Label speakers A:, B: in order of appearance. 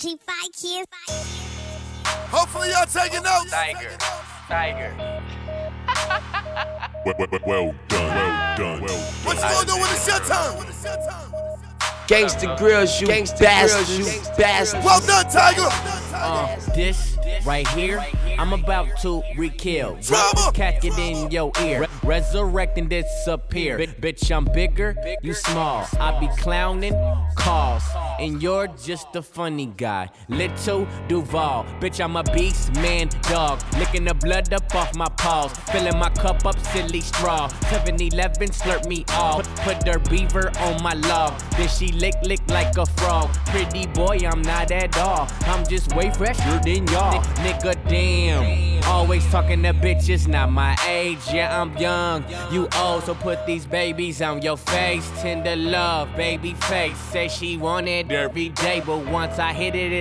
A: G5 kids.
B: Hopefully y'all taking notes.
C: Tiger.
D: Well done.
B: What you gonna do when it's your turn?
E: Gangsta grills, you bastards.
B: Well done, Tiger.
F: This right here, I'm about to re-kill.
B: Drama.
F: Catch it in your ear. Resurrect and disappear. Bitch, I'm bigger, you small. I be clowning, calls, and you're just a funny guy. Little Duval, bitch, I'm a beast, man, dog. Licking the blood up off my paws. Filling my cup up, silly straw. 7-Eleven, slurp me off. Put her beaver on my log. Then she lick like a frog. Pretty boy, I'm not at all. I'm just way fresher than y'all. Nigga, damn. Always talking to bitches, not my age. Yeah, I'm young. You old, so put these babies on your face. Tender love, baby face. Say she want it every day, but once I hit it,